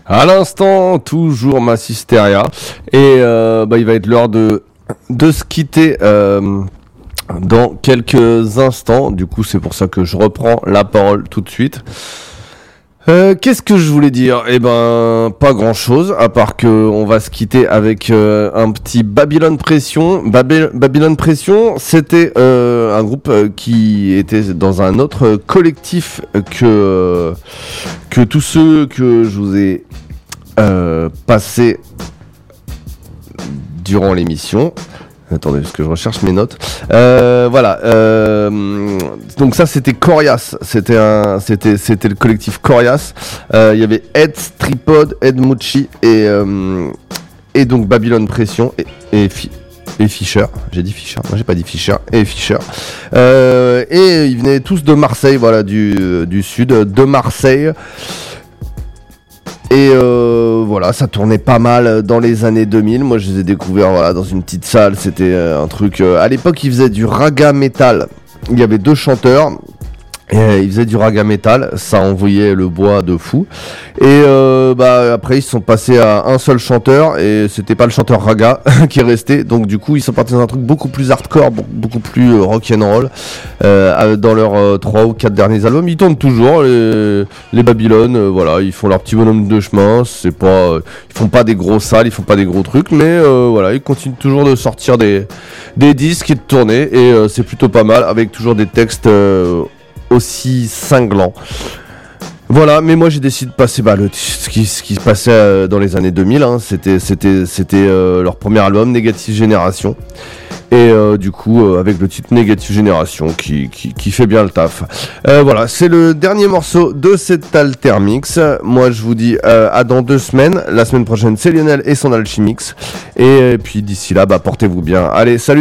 À l'instant, toujours Massisteria. Et il va être l'heure de se quitter dans quelques instants. Du coup, c'est pour ça que je reprends la parole tout de suite. Qu'est-ce que je voulais dire ? Pas grand-chose, à part que on va se quitter avec un petit Babylone Pression. Babylone Pression, c'était un groupe qui était dans un autre collectif que tous ceux que je vous ai passés durant l'émission. Attendez, parce que je recherche mes notes. Voilà. Donc ça, c'était Corias. C'était le collectif Corias. Il y avait Ed, Tripod, Ed Mucci et donc Babylone Pression et Fischer. J'ai dit Fischer. Moi, j'ai pas dit Fischer. Et Fischer. Et ils venaient tous de Marseille, voilà, du sud de Marseille. Et voilà, ça tournait pas mal dans les années 2000. Moi, je les ai découverts voilà, dans une petite salle. C'était un truc... à l'époque, ils faisaient du raga metal. Il y avait 2 chanteurs. Et ils faisaient du raga metal. Ça envoyait le bois de fou. Et après, ils sont passés à un seul chanteur. Et c'était pas le chanteur raga qui est resté. Donc, du coup, ils sont partis dans un truc beaucoup plus hardcore, beaucoup plus rock'n'roll. Dans leurs 3 ou 4 derniers albums, ils tournent toujours les Babylone. Voilà, ils font leur petit bonhomme de chemin. C'est pas, ils font pas des grosses salles, ils font pas des gros trucs, mais voilà, ils continuent toujours de sortir des disques et de tourner. Et c'est plutôt pas mal, avec toujours des textes aussi cinglants. Voilà, mais moi j'ai décidé de passer ce qui se passait dans les années 2000. Hein, c'était leur premier album, Negative Generation. Et du coup, avec le titre Negative Generation qui fait bien le taf. Voilà, c'est le dernier morceau de cet Altermix. Moi, je vous dis à dans 2 semaines. La semaine prochaine, c'est Lionel et son Alchimix. Et puis d'ici là, portez-vous bien. Allez, salut.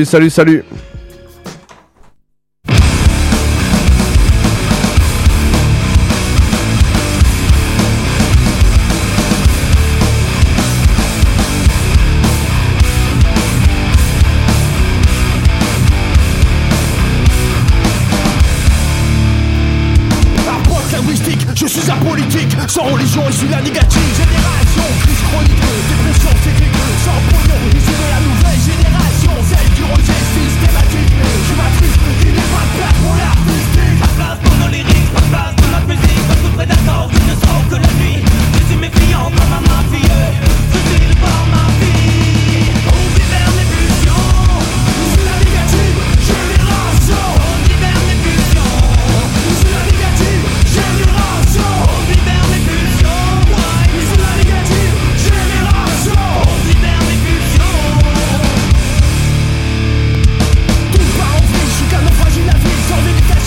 Sans religion, je suis la négative génération. Crise chronique, dépression technique. Sans pognon, issu de la nouvelle génération. Celle du rejet systématique. Je m'attriste, il n'est pas de place pour l'artistique. Pas de place pour nos lyrics, pas de place pour notre musique. Pas de prédateur qui ne sort que la nuit. Je suis méfiant comme un mafieux. Je tire par ma vie. On libère mes pulsions. Je suis la négative génération. On libère mes pulsions. Je suis la négative génération. On libère mes pulsions. Je suis la négative génération. On libère mes pulsions. Tout part en vrille, je suis canon fragile la vie. Sans médication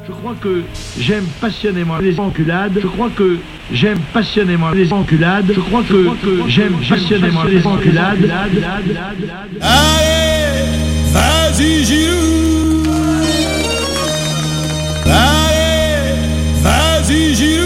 Je crois que j'aime passionnément les enculades. Je crois que j'aime passionnément les enculades. Je crois que j'aime passionnément les enculades. Allez, vas-y Gilou. Allez, vas-y Gilou.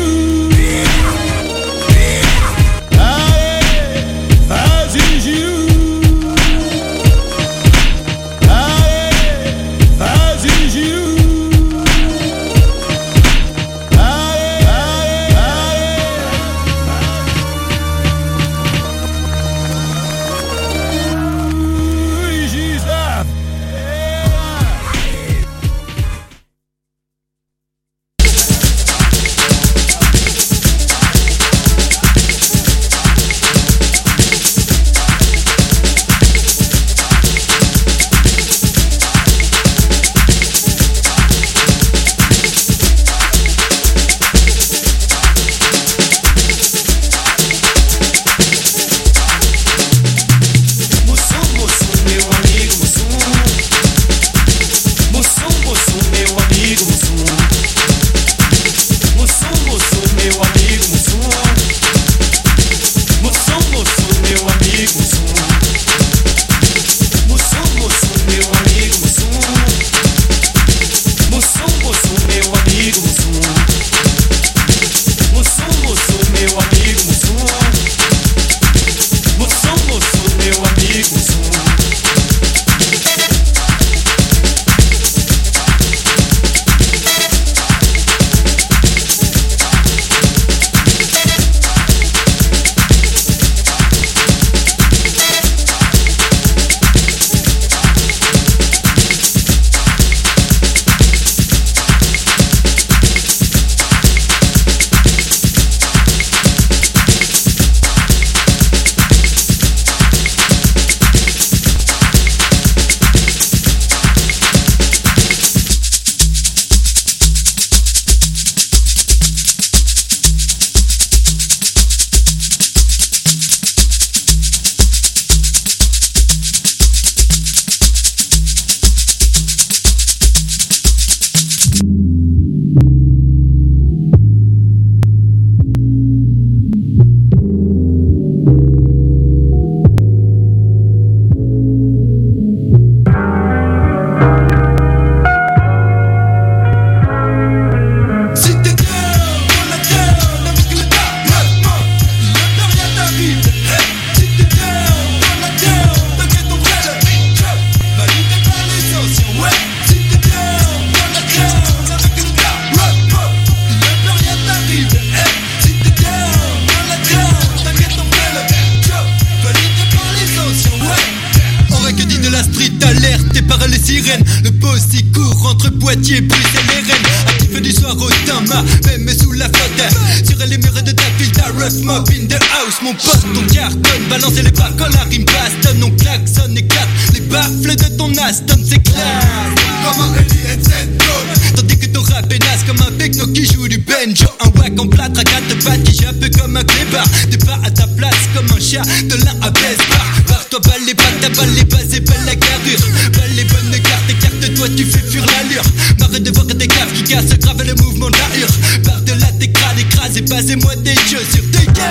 Poitiers, Bruxelles et Rennes. Actif du soir au Tama, même sous la flotte. Sur les murs de ta ville, ta rough mob in the house. Mon pote, ton cartonne, balancer les barres quand la rime bastonne. On klaxonne, éclate les baffles de ton Aston, c'est classe. Comme un Ellie et Z-Code. Tandis que ton rap est naze comme un techno qui joue du banjo. Un wack en plâtre à quatre pattes qui jappe comme un clébard. T'es pas à ta place comme un chat, de l'un à baisse-bar. Barre-toi, balle les pattes, ta balle les bases et balle la carrure. Balle les bonnes cartes, écarte-toi, tu fais fuir l'allure. Marre de voir des caves qui cassent grave le mouvement de la hure. Barre de là, tes crânes écrasés, passez-moi des chaussures,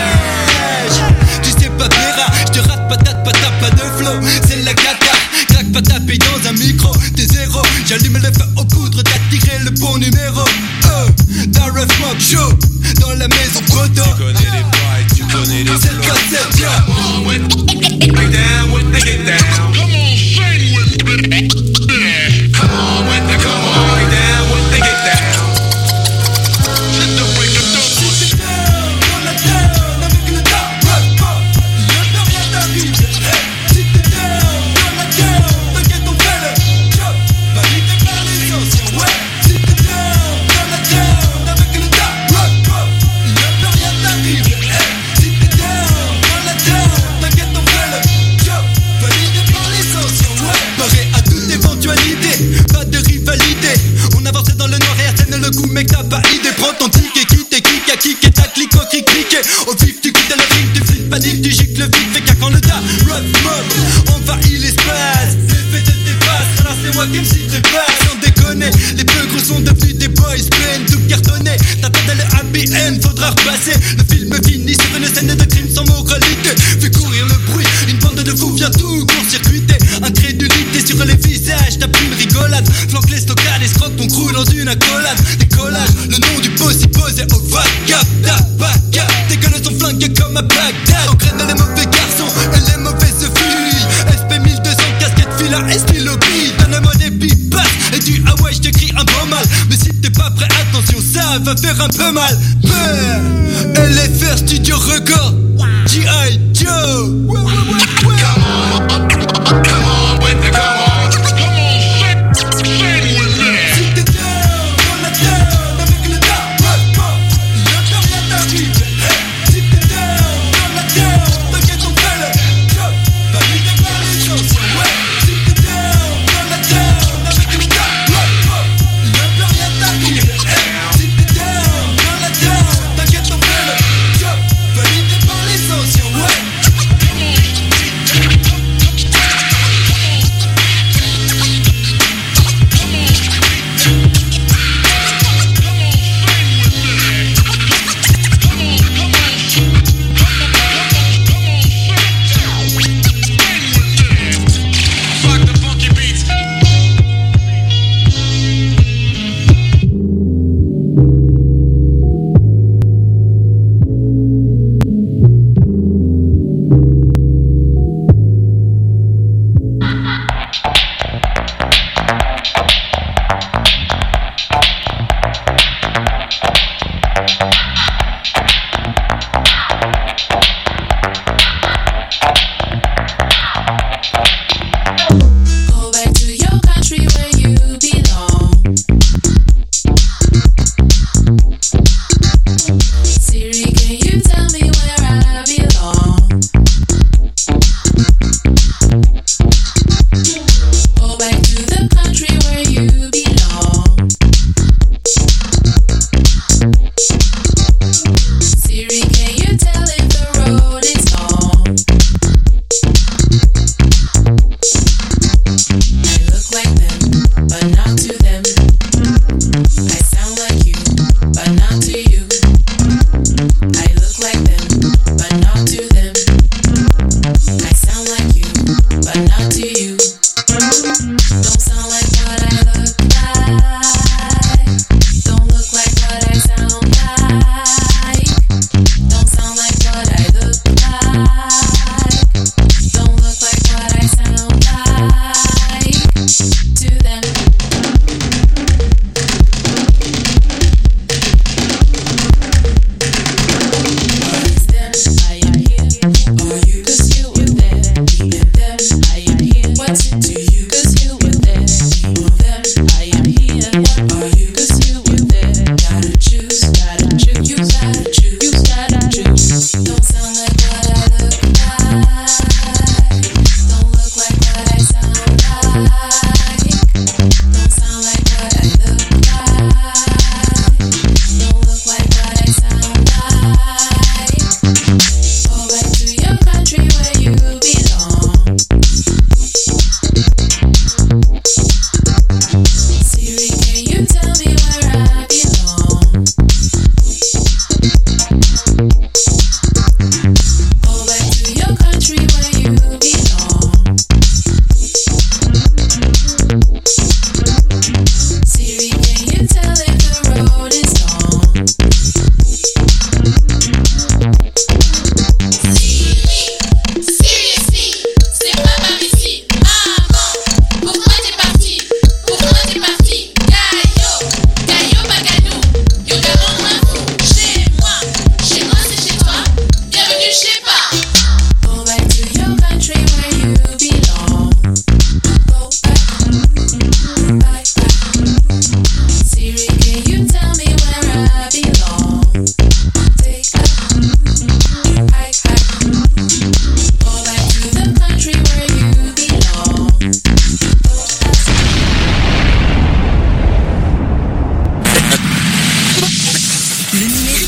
dégage. Tu sais pas Vera, j'te rate patate, patate, pas de flow. C'est la cata, craque pas taper dans un micro. T'es zéro, j'allume le feu aux poudres, t'as tiré le bon numéro. T'as rough mob show, dans la maison proto. Tu connais les bails, tu connais les c'est le concept, yeah. Come on with get down with the get down. Come on, sing with me. Come on with the come on, get down with the get down. Let the break of the sit down, dans la down, avec le down, rough mob. Y'a plus rien d'arrive, sit down, dans la down, t'inquiète on fait le job. Validé par les anciens, ouais. Sit down, dans la down, avec le down, rough mob. Y'a plus rien d'arrive, sit down, dans la down, t'inquiète on fait le job. Validé par les anciens, ouais. Paré à toute éventualité, pas de rivalité. On avançait dans le noir et scène le coup, mec t'as pas idée. Prends ton ticket, quitte et kick à kick et ta clique au clic cliqué. Au vif tu quittes le ring, tu flippes panique, tu gicles vite. Fais qu'à quand le tas, rough mob, envahit l'espace. L'effet de tes passes, alors c'est moi qui me citerai pas. Sans déconner, les plus gros sont devenus des boss. boys pleine, tout cartonné. T'attendais le happy end, faudra repasser. Le film finit sur une scène de crime sans moralité. Fais courir le bruit, une bande de fous vient tout court-circuiter. Incrédulité sur les visages, t'as plus une rigolade. Flanque les stockades, escroque ton crew dans une accolade. Décollage, le nom du boss y posé au vaca. Tabaca, tes gueules sont flinguées comme à Bagdad. Engraine les mauvais garçons et les mauvaises filles. SP 1200, casquette fila et stylo beat. Donne-moi des pipas et du ah ouais, j't'écris un beau mal. Mais si t'es pas prêt, attention, ça va faire un peu mal. LFR Studio Record, G.I. Joe.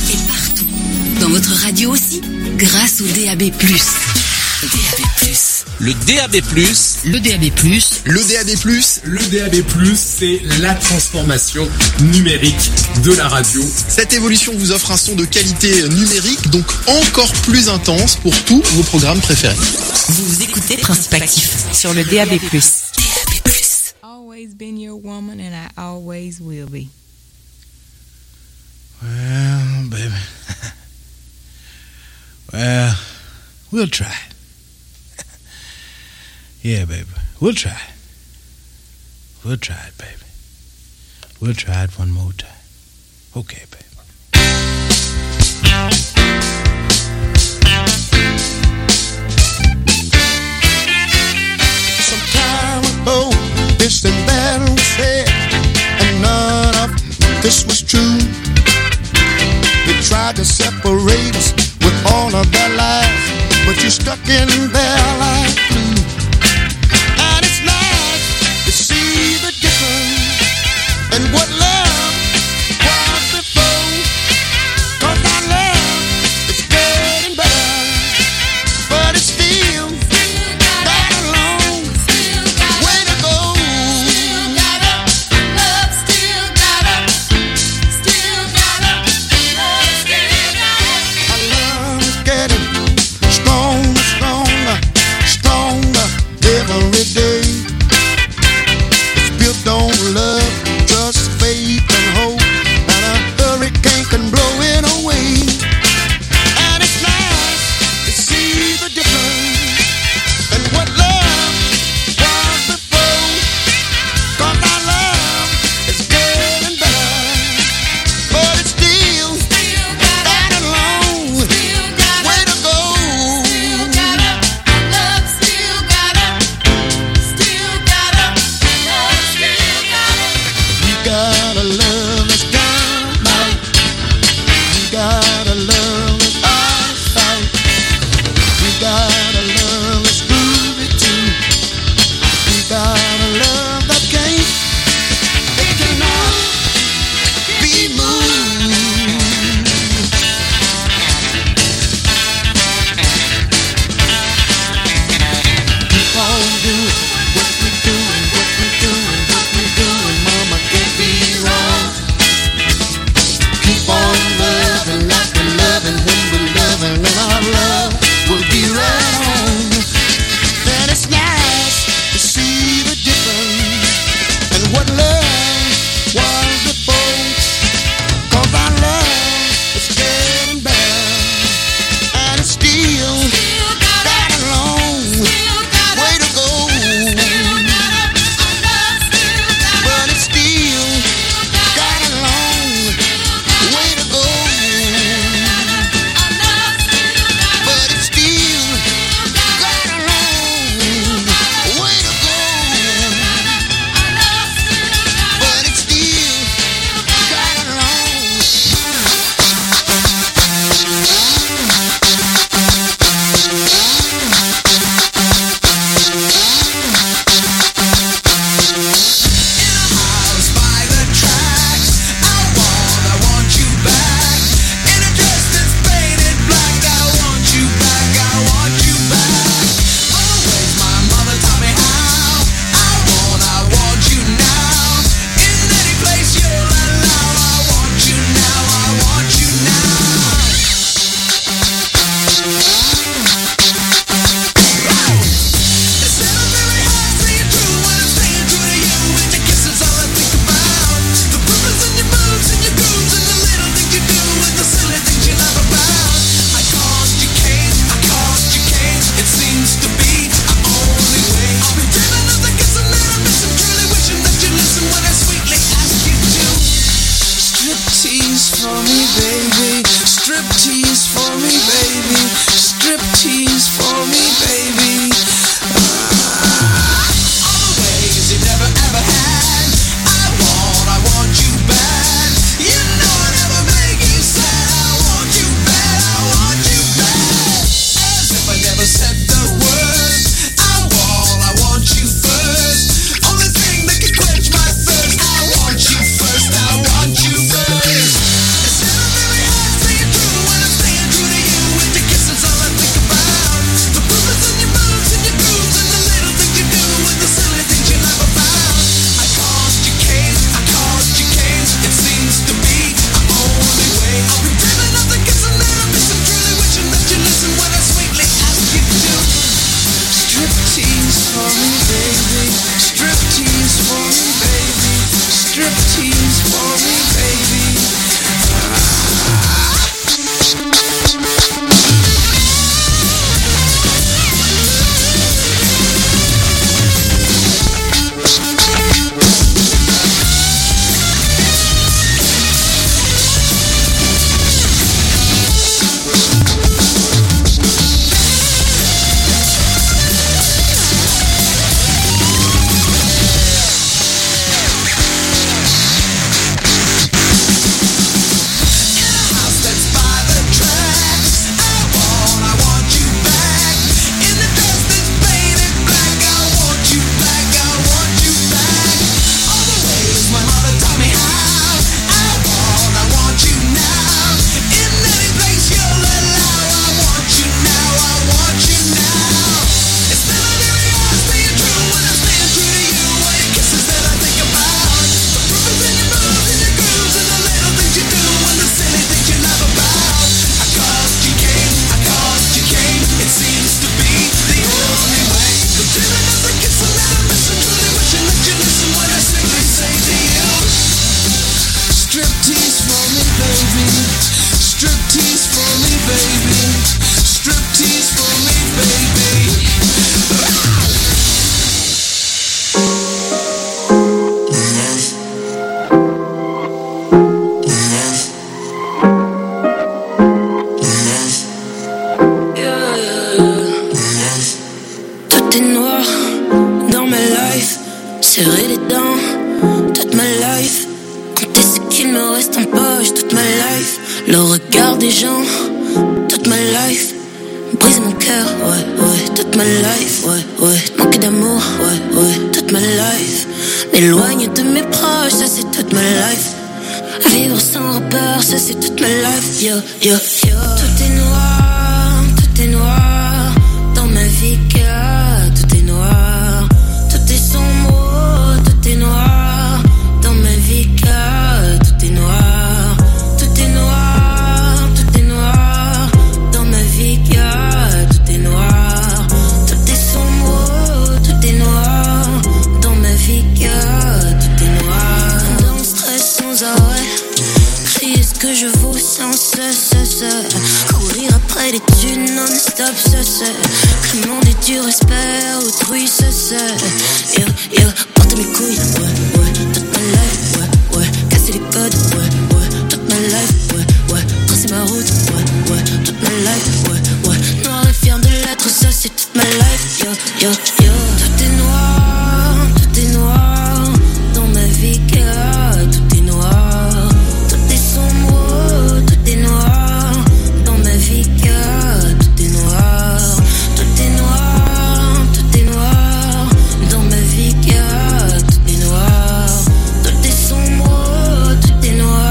Dans votre radio aussi, grâce au DAB+. DAB+. Le DAB+, le DAB+, le DAB+, le DAB+, c'est la transformation numérique de la radio. Cette évolution vous offre un son de qualité numérique, donc encore plus intense pour tous vos programmes préférés. Vous écoutez Principe Actif sur le DAB+. DAB+. Always been your woman and I always will be. Well, baby. Well, we'll try. Yeah, baby. We'll try. We'll try it, baby. We'll try it one more time. Okay, baby. Some time ago, this and that was said, and none of this was true. They tried to separate us with all of their lies, but you're stuck in their life too. And it's nice to see the difference in what love was before. 'Cause our love is getting better, but it's still that alone. Way to go. Our love is getting stronger, stronger, stronger every day. It's built on love, trust, faith, and hope, and a hurricane can blow it away. And it's nice to see the difference in what love was before. 'Cause our love is getting better, but it's still that alone. Way to go. You got a love that's dynamite. You got a love that's eyesight. You got a love that's groovy too. You got a love that can't, it cannot be moved. Keep on doing what we're doing, what we're doing, what we're doing, mama, can't be wrong. Keep on loving like we're loving when we're loving, and our love will be right on. And it's nice to see the difference in what love was before. 'Cause our love is getting better, and it's still that alone. Way to go. But it's still got a long way to go. But it's still got a long way to go. But it's still got a long. House by the tracks, I want you back. In a dress that's painted black, I want you back, I want you back. Always my mother taught me how. I want you now. In any place you'll allow, I want you now, I want you now. It's never very hard staying true when I'm staying true to you. And your kisses all I think about. The purpose in your moves and your grooves and the little things you do and the silly things you laugh about. I caused you came, I caused you came. It seems to be our only way. I'll be dreaming of the kissing that I'm missing, truly wishing that you listen when I sweetly ask you to. Striptease for me, baby. Striptease for me, baby. Striptease for me, baby. All the ways you never ever had. I want you bad. You know I never make you sad. I want you bad, I want you bad. As if I never said the words. I want you first. Only thing that can quench my thirst. I want you first, I want you first. It's never very hard staying true when I'm staying true to you. With your kisses all I think about. The proof is in your mouth. Striptease for me, baby. Striptease for me, baby. Striptease for me, baby. Tout est noir dans ma life, serrer les dents toute ma life, compter ce qu'il me reste en poche toute ma life, le regard des gens toute ma life, brise mon cœur, ouais, toute ma life, ouais, manquer d'amour, ouais, toute ma life, m'éloigner de mes proches, ça c'est toute ma life, vivre sans repère, ça c'est toute ma life, yo, tout est noir dans ma vie, tout est noir, tout est sombre, tout est noir dans ma vie, tout est noir, tout est noir, tout est noir dans ma vie, tout est noir, tout est sombre, tout est noir dans ma vie, tout est noir, dans le stress sans arrêt, crier ce que je vaux sans cesse, courir après les thunes non-stop, commander du respect autrui, porter mes couilles, ouais, toute ma life, ouais, casser les codes, ouais, toute ma life, ouais, tracer ma route, ouais, toute ma life, ouais, noir et fier de l'être, ça c'est toute ma life, yo, tout est noir dans ma vie, tout est noir, tout est sombre, tout est noir dans ma vie, tout est noir, tout est noir, tout est noir dans ma vie, tout est noir, tout est sombre, tout est noir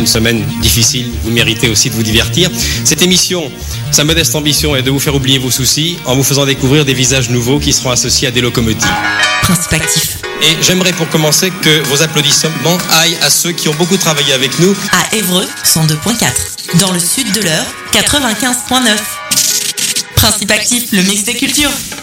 une semaine difficile, vous méritez aussi de vous divertir. Cette émission, sa modeste ambition est de vous faire oublier vos soucis en vous faisant découvrir des visages nouveaux qui seront associés à des locomotives. Principe actif. Et j'aimerais pour commencer que vos applaudissements aillent à ceux qui ont beaucoup travaillé avec nous. À Évreux, 102.4. Dans le sud de l'Eure, 95.9. Principe actif, le mix des cultures.